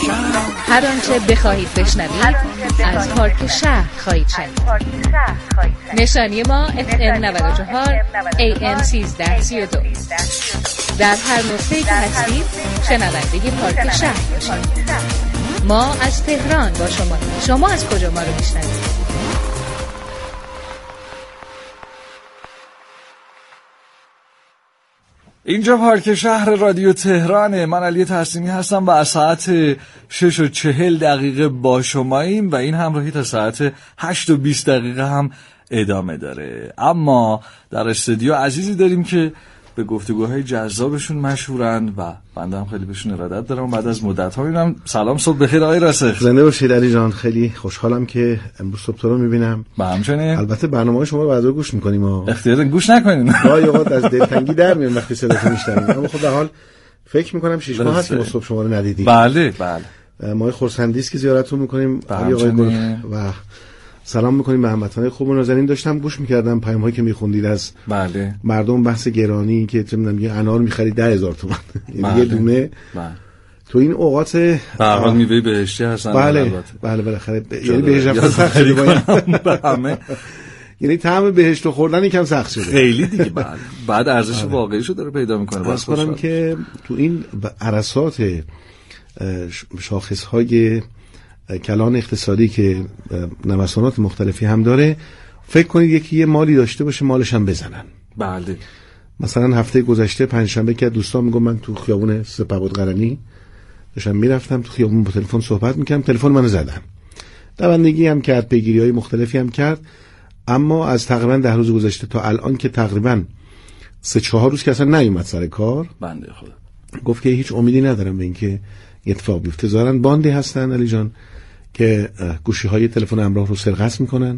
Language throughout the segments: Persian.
هر آنچه بخواهید بشنوید از پارک شهر خواهید شنوید. نشانی ما FM 94 AM 1332. در هر نقطه‌ای که هستید شنونده پارک شهر باشید. ما از تهران با شما از کجا ما رو میشنوید؟ اینجا پارک شهر رادیو تهرانه. من علی تسلیمی هستم و از ساعت 6:40 با شماییم و این همراهی تا ساعت 8:20 هم ادامه داره. اما در استودیو عزیزی داریم که به گفتگوهای جذابشون مشهورن و بنده هم خیلی بهشون ارادت دارم. بعد از مدت ها میبینم. سلام، صبح بخیر آقای راسخ. زنده باشید علی جان. خیلی خوشحالم که امروز صبح تو رو میبینم. با همچنین. البته برنامه شما رو بعدا گوش میکنیم. اختیار گوش نکنین. گاهی اوقات از دلتنگی در میام وقتی صداتون میشنویم. اما خب به حال فکر میکنم 6 ماه هست که صبح شما رو ندیدیم. بله. ما خرسندی است که زیارتتون میکنیم آقای گل و سلام میکنیم به هموطنان خوب و نازنین. داشتم گوش میکردم پیام‌هایی که میخوندید از بله مردم، بحث گرانی که چه میدونم یه انار میخرید 10,000 تومان یه دونه. بله. تو این اوقات به هر حال میوه بهشتی هستن. بله بالاخره یعنی بهش رفتن سخت شده همه. یعنی طعم بهشت خوردن یکم سخت شده خیلی دیگه. بعد ارزش واقعیشو داره پیدا میکنه. واسه کنم که تو این عرصات شاخص‌های کلان اقتصادی که نوسانات مختلفی هم داره، فکر کنید یکی یه مالی داشته باشه مالش هم بزنن. بله. مثلا هفته گذشته پنجشنبه که دوستان میگم من تو خیابون سپهبد قرنی داشتم میرفتم، تو خیابون با تلفن صحبت میکردم، تلفن منو زدن. دوندگی هم کرد، پیگیری‌های مختلفی هم کرد، اما از تقریبا 10 روز گذشته تا الان که تقریبا 3-4 روز که اصلا نیومد سر کار، بنده خدا گفت که هیچ امیدی ندارم به اینکه اتفاق بیفته. ظاهرا باندی هستن علی جان که گوشی‌های تلفن همراه رو سرقت میکنن،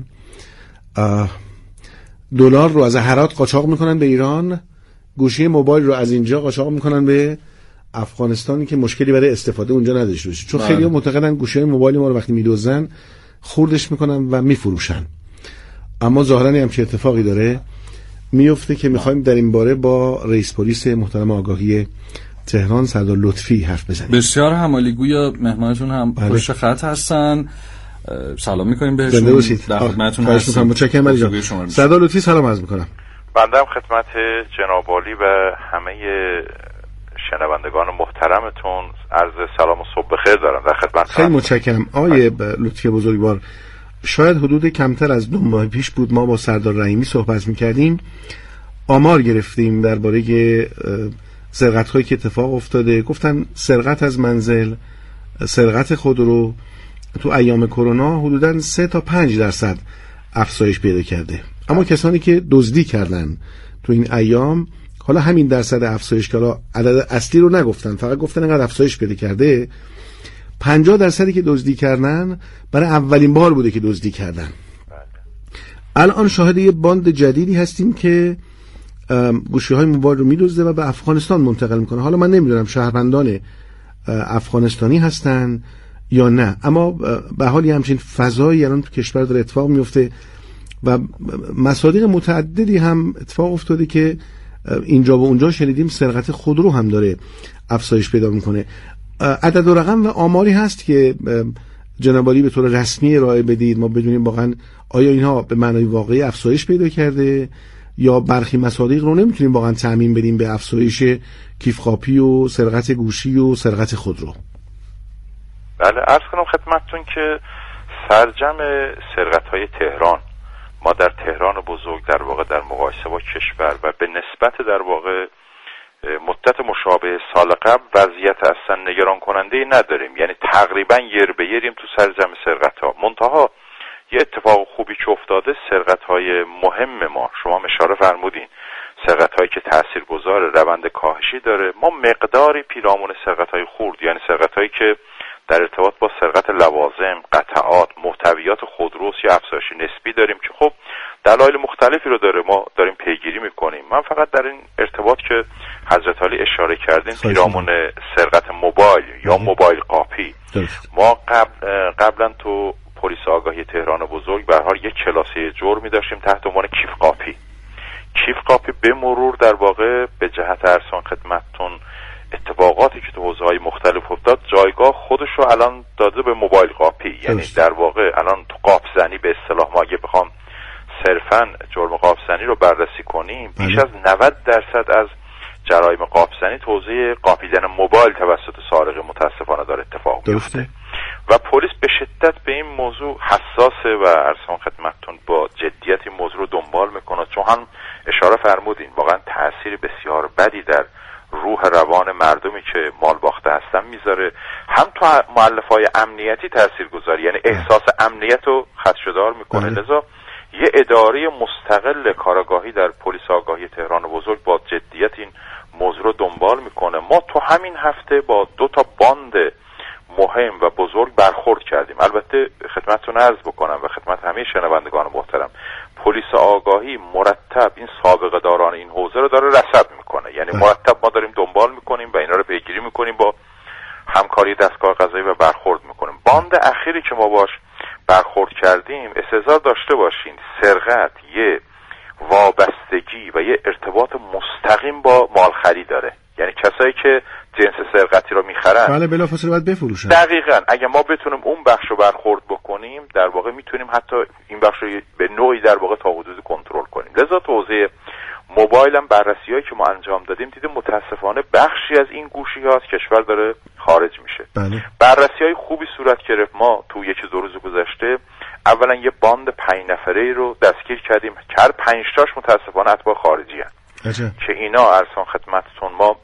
دلار رو از هرات قاچاق میکنن به ایران، گوشی موبایل رو از اینجا قاچاق میکنن به افغانستانی که مشکلی برای استفاده اونجا نداشته باشه، چون خیلی‌ها معتقدن گوشی‌های موبایل ما رو وقتی میدوزن خوردش میکنن و میفروشن. اما ظاهرا همچین اتفاقی داره میفته که میخوایم در این باره با رئیس پلیس محترم آگاهی تهران سردار لطفی حرف بزنیم. بسیار همالیگویا مهمانتون هم پشت خط هستن. سلام میکنیم بهشون. در خدمتتون هستم. متشکرم علی جان. سردار لطفی سلام عرض میکنم. بنده هم خدمت جناب عالی و همه شنوندگان محترمتون عرض سلام و صبح بخیر دارم. در خدمتتون. خیلی متشکرم آقای لطفی بزرگوار. شاید حدود کمتر از 2 ماه پیش بود ما با سردار رحیمی صحبت میکردیم، آمار گرفتیم درباره سرقت هایی که اتفاق افتاده. گفتن سرقت از منزل، سرقت خودرو تو ایام کرونا حدوداً 3 تا 5% افزایش پیدا کرده. اما کسانی که دزدی کردن تو این ایام، حالا همین درصد افزایش که حالا عدد اصلی رو نگفتن، فقط گفتن انقدر افزایش پیدا کرده، 50% که دزدی کردن برای اولین بار بوده که دزدی کردن. الان شاهد یه باند جدیدی هستیم که گوشی‌های موبایل رو می‌دزده و به افغانستان منتقل میکنه. حالا من نمیدونم شهروندان افغانستانی هستن یا نه، اما به حال همچین فضایی الان تو کشور داره اتفاق میفته و مصادیق متعددی هم اتفاق افتاده که اینجا و اونجا شنیدیم سرقت خودرو هم داره افزایش پیدا میکنه. عدد و رقم و آماری هست که جناب عالی به طور رسمی ارائه بدید ما بدونیم واقعا آیا اینها به معنای واقعی افزایش پیدا کرده یا برخی مصادیق رو نمیتونیم واقعا تعمیم بدیم به افزایش کیفخاپی و سرقت گوشی و سرقت خودرو. بله، عرض کنم خدمتتون که سرجم سرقت‌های تهران، ما در تهران بزرگ در واقع در مقایسه با کشور و به نسبت در واقع مدت مشابه سال قبل وضعیت اصلا نگران کننده نداریم، یعنی تقریبا یر به یریم تو سرجم سرقت‌ها. منتها یه اتفاق خوبی که افتاده، سرقت‌های مهم ما شما اشاره فرمودین، سرقت‌هایی که تاثیرگذار روند کاهشی داره، ما مقداری پیرامون سرقت‌های خرد، یعنی سرقت‌هایی که در ارتباط با سرقت لوازم، قطعات، محتویات خودروست یا افزایش نسبی داریم که خب دلایل مختلفی رو داره، ما داریم پیگیری میکنیم. من فقط در این ارتباط که حضرت علی اشاره کردین پیرامون سرقت موبایل یا موبایل قاپی، ما قبلا تو پلیس آگاهی تهران بزرگ به هر حال یک کلاسه جرمی داشتیم تحت عنوان کیف قاپی. کیف قاپی به مرور در واقع به جهت ارسان خدمتتون اتفاقاتی که تو حوزه‌های مختلف افتاد جایگاه خودش رو الان داده به موبایل قاپی. یعنی در واقع الان تو قاپ زنی به اصطلاح ما اگه بخوام صرفاً جرم قاپ زنی رو بررسی کنیم بیش از 90% از جرایم قاپ زنی تو حوزه قاپیدن موبایل توسط سارق متاسفانه داره اتفاق میفته و پلیس به شدت به این موضوع حساسه و ارسان خدمتتون با جدیت این موضوع رو دنبال میکنه، چون هم اشاره فرمودین واقعا تأثیر بسیار بدی در روح روان مردمی که مال باخته هستن میذاره، هم تو مؤلفه‌های امنیتی تأثیر گذاری، یعنی احساس امنیت رو خدشه‌دار میکنه. لذا یه اداره مستقل کارآگاهی در پلیس آگاهی تهران بزرگ با جدیت این موضوع رو دنبال میکنه. ما تو همین هفته با 2 باند مهم و بزرگ برخورد کردیم. البته خدمتتون عرض بکنم و خدمت همه شنوندگان محترم، پلیس آگاهی مرتب این سابقه داران این حوزه رو داره رصد میکنه، یعنی مرتب ما داریم دنبال میکنیم و اینا رو پیگیری میکنیم، با همکاری دستگاه قضایی و برخورد میکنیم. باند اخیری که ما باش برخورد کردیم استحضار داشته باشین سرقت یه وابستگی و یه ارتباط مستقیم با مالخری داره، یعنی کسایی که جنس سرقتی رو میخرن بله بلافاصله باید بفروشن. دقیقاً اگه ما بتونیم اون بخش رو برخورد بکنیم در واقع میتونیم حتی این بخش رو به نوعی در واقع تا حدودی کنترل کنیم. لذا تو حوزه موبایل هم بررسی‌هایی که ما انجام دادیم دیدیم متاسفانه بخشی از این گوشی‌ها از کشور داره خارج میشه. بله. بررسی‌های خوبی صورت گرفت. ما تو 1-2 روز گذشته اولا یه باند 5 نفره‌ای رو دستگیر کردیم که هر 5 تاش متاسفانه اتباع خارجی هستند که اینا ارسان خدمتتون ما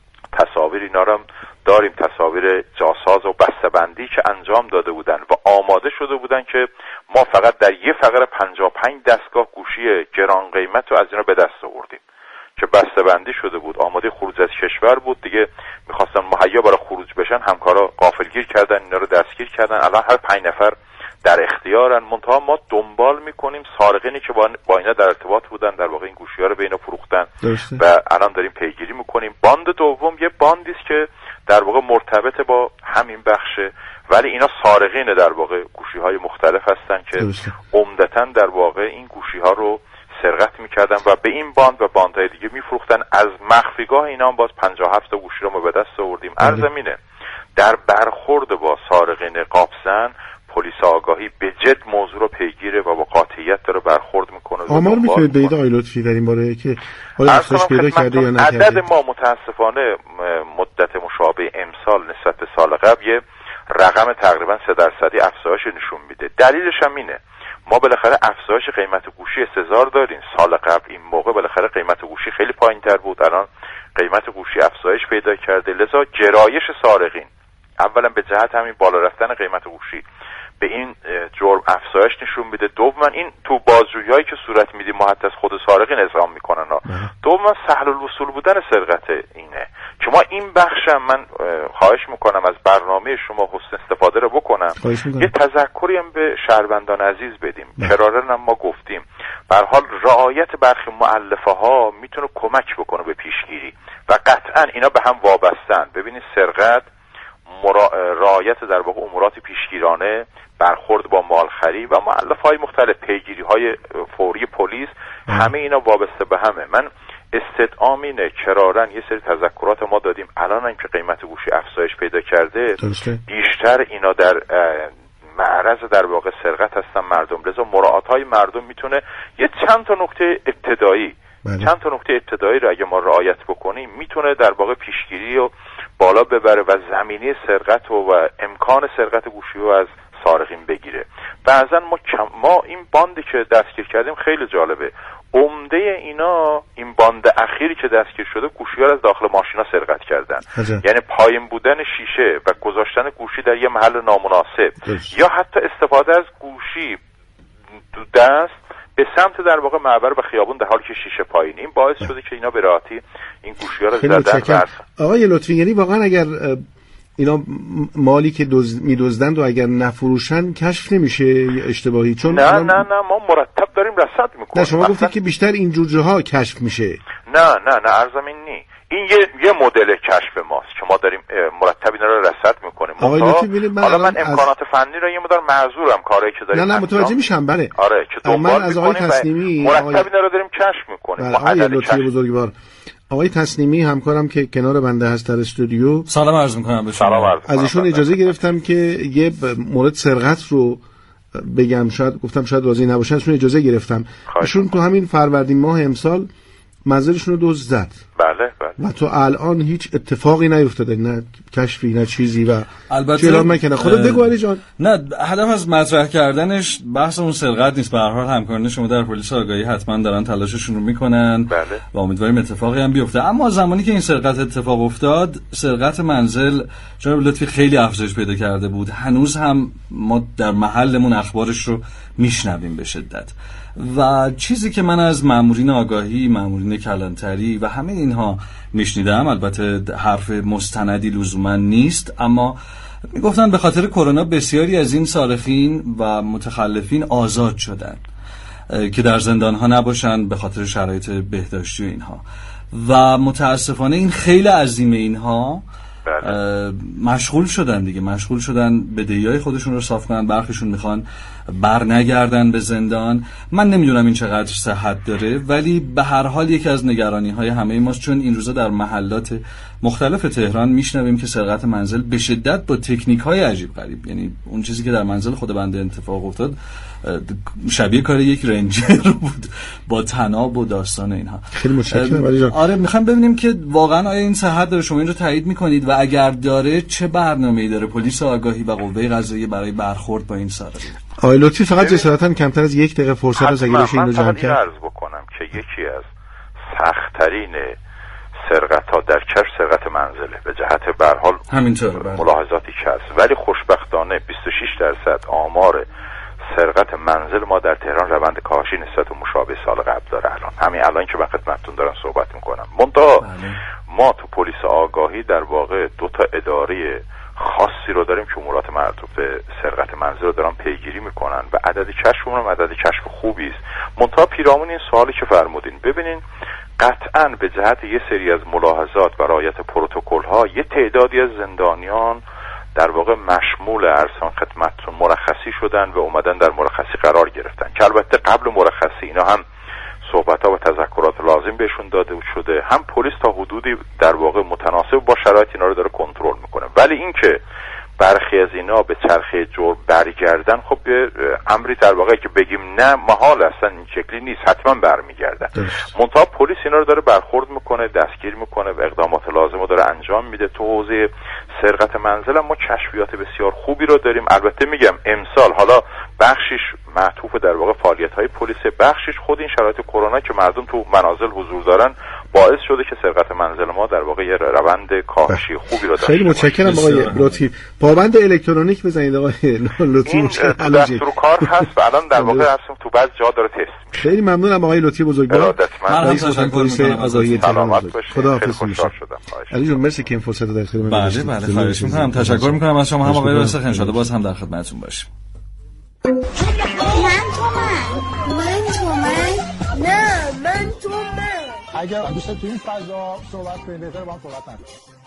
تصاویر اینا رو داریم، تصاویر جاساز و بسته‌بندی که انجام داده بودن و آماده شده بودن که ما فقط در یه فقره 55 دستگاه گوشی گران قیمت رو از اینا به دست آوردیم که بسته‌بندی شده بود، آماده خروج از کشور بود. دیگه می‌خواستن مهیا برای خروج بشن، همکارا غافلگیر کردن اینا رو دستگیر کردن. الان هر 5 نفر در اختیارن. منتها ما دنبال میکنیم سارقینی که با اینا در ارتباط بودن در واقع این گوشی‌ها رو به اینا فروختن و الان داریم پیگیری میکنیم. باند دوم یه باندی است که در واقع مرتبط با همین بخشه، ولی اینا سارقین در واقع گوشی‌های مختلف هستن که عمدتاً در واقع این گوشی‌ها رو سرقت میکردن و به این باند و باندهای دیگه میفروختن. از مخفیگاه اینا هم باز 57 تا گوشی رو ما به دست آوردیم. عرضمینه در برخورد با سارقین قابزن پلیس آگاهی به جد موضوع رو پیگیره و با قاطعیت داره برخورد میکنه. آمار میتونید بدید آقای لطفی در این باره که حالا افزایش پیدا کرده یا نکرده؟ عدد ما متاسفانه مدت مشابه امسال نسبت به سال قبل یه رقم تقریبا 3% افزایش نشون میده. دلیلش هم اینه ما بالاخره افزایش قیمت گوشی استحضار داریم. سال قبل این موقع بالاخره قیمت گوشی خیلی پایین‌تر بود، الان قیمت گوشی افزایش پیدا کرده. لذا گرایش سارقین اولا به جهت همین بالا رفتن قیمت گوشی به این جرم افزایش نشون میده. دوما این تو بازجویی‌هایی که صورت میدیم ما حتی از خود سارقین اذعان میکنن. دوما سهل الوصول بودن سرقت اینه که ما این بخشم من خواهش میکنم از برنامه شما حسن استفاده رو بکنم، یه تذکری هم به شهروندان عزیز بدیم. کرارن هم ما گفتیم به هر حال رعایت برخی مؤلفه ها میتونه کمک بکنه به پیشگیری و قطعا اینا به هم وابستن. ببینید سرقت، رعایت در واقع امورات پیشگیرانه، برخورد با مالخری و مؤلفه‌های مختلف، پیگیری‌های فوری پلیس، همه اینا وابسته به همه. من استدعام اینه کرارن یه سری تذکرات ما دادیم، الان هم که قیمت گوشی افزایش پیدا کرده بیشتر اینا در معرض در واقع سرقت هستن مردم. لذا مراعات‌های مردم میتونه یه چند تا نکته ابتدایی رو اگه ما رعایت بکنیم میتونه در واقع پیشگیری رو بالا ببره و زمینه سرقت و امکان سرقت گوشی رو از سارقین بگیره. بعضا ما این باندی که دستگیر کردیم خیلی جالبه، عمده اینا این باند اخیری که دستگیر شده گوشی‌ها رو از داخل ماشینا سرقت کردن. یعنی پایین بودن شیشه و گذاشتن گوشی در یه محل نامناسب یا حتی استفاده از گوشی دو دست به سمت در واقع معبر و خیابون در حالی که شیشه پایین، این باعث شده که اینا به راحتی این گوشی‌ها رو زدن. آقای لطفی یعنی واقعا اگر اینا مالی که می‌دزدند و اگر نفروشن کشف نمیشه اشتباهی؟ چون نه ما مرتب داریم رصد میکنیم. نه شما گفتید که بیشتر این جوجه‌ها کشف میشه. نه ارزمین نی، این یه مدل کشف ماست که ما داریم مرتب اینا رو رصد میکنیم. حالا من امکانات فنی رو یه مقدار معذورم کاری که داریم. نه متوجه میشم. بله آره که دنبال من از آقای تسلیمی مرتب اینا رو داریم کشف میکنیم. آقای لطفی بزرگوار آقای تسلیمی همکارم که کنار بنده هست در استودیو، سلام عرض می‌کنم به شما. از ایشون اجازه گرفتم که یه مورد سرقت رو بگم، گفتم شاید راضی نباشن، ازشون اجازه گرفتم. ایشون تو همین فروردین ماه امسال منزلشون رو دزد زد. بله. و تو الان هیچ اتفاقی نیفتاده، نه کشفی نه چیزی، و البته اعلام نکنه. خودت بگو علی جان. نه، هدف از مطرح کردنش بحث اون سرقت نیست. به هر حال همکاران شما در پلیس آگاهی حتما دارن تلاششون رو میکنن. بله. و امیدواریم اتفاقی هم بیفته. اما زمانی که این سرقت اتفاق افتاد، سرقت منزل جناب لطفی خیلی افزایش پیدا کرده بود. هنوز هم ما در محلمون اخبارش رو میشنویم به شدت. و چیزی که من از مامورین آگاهی، مامورین کلانتری و همه اینها میشنیدم، البته حرف مستندی لزوما نیست، اما میگفتن به خاطر کرونا بسیاری از این سارقین و متخلفین آزاد شدن که در زندان ها نباشن به خاطر شرایط بهداشتی و اینها. و متاسفانه این خیلی عظیم اینها مشغول شدن دیگه، مشغول شدن بدهی‌های خودشون رو صاف کنن. برخیشون میخوان بر نگردن به زندان. من نمیدونم این چقدر صحت داره، ولی به هر حال یکی از نگرانی‌های همه ماست، چون این روزا در محلات مختلف تهران میشنویم که سرقت منزل به شدت با تکنیک‌های عجیب غریب، یعنی اون چیزی که در منزل خود بنده اتفاق افتاد شبیه کار یک رنجر بود با تناب و داستان اینها. خیلی متشکرم علی جان. آره، میخوام ببینیم که واقعا آیا این صحت داره، شما این رو تایید میکنید و اگر داره چه برنامه‌ای داره پلیس آگاهی و قوه قضاییه برای برخورد با این سارقین؟ آقای لطفی فقط جسارتاً کمتر از 1 دقیقه فرصت از اگه بشه اینو جمع کرد. من عرض بکنم که یکی از سخت‌ترین سرقت‌ها در کشف سرقت منزله به جهت به هر حال همینطوره ملاحظاتی که هست، ولی خوشبختانه 26% آمار سرقت منزل ما در تهران روند کاهشی نسبت به مشابه سال قبل داره. همین الان که من خدمتتون دارم صحبت میکنم. منتها ما تو پلیس آگاهی در واقع 2 تا اداره خاصی رو داریم که امورات مربوط به سرقت منزل رو دارن پیگیری میکنن و عدد کشفمون هم عدد کشف خوبی است. منتها پیرامون این سوالی که فرمودین، ببینین قطعاً به جهت یه سری از ملاحظات و رعایت پروتکل‌ها یه تعدادی از زندانیان در واقع مشمول ارسان خدمتتون مرخصی شدن و اومدن در مرخصی قرار گرفتن، که البته قبل مرخصی اینا هم صحبت‌ها و تذکرات لازم بهشون داده شده، هم پلیس تا حدودی در واقع متناسب با شرایط اینا رو داره کنترل میکنه. ولی اینکه برخی از اینا به چرخه جرم برگردن، خب به امری در واقع که بگیم نه محال اصلا این شکلی نیست، حتما برمیگردن. منتها پلیس اینا رو داره برخورد میکنه، دستگیر میکنه و اقدامات لازم رو داره انجام میده. تو حوزه سرقت منزل ما کشفیات بسیار خوبی رو داریم. البته میگم امسال حالا بخشش معطوف در واقع فعالیت‌های پلیس، بخشش خود این شرایط کرونا که مردم تو منازل حضور دارن باعث شده که سرقت منزل ما در واقع یه روند کاهشی خوبی رو داشته. خیلی متشکرم آقای لطفی. پابند الکترونیک بزنید آقای لطفی. این دستور کار هست و الان در واقع اصلا تو بعض جا داره تست. خیلی ممنونم آقای لطفی بزرگوار. رئیس پلیس آگاهی تهران. خداحافظ میشم. علی جون مرسی که این فرصت رو در اختیار من گذاشتید. بله خواهش می‌کنم. تشکر می‌کنم از شما هم آقای راسخ. ان شاءالله باز هم در خدمتتون باشیم. من اگر دوست تو این فضا صحبت کنید بهتره با هم صحبت نکنید.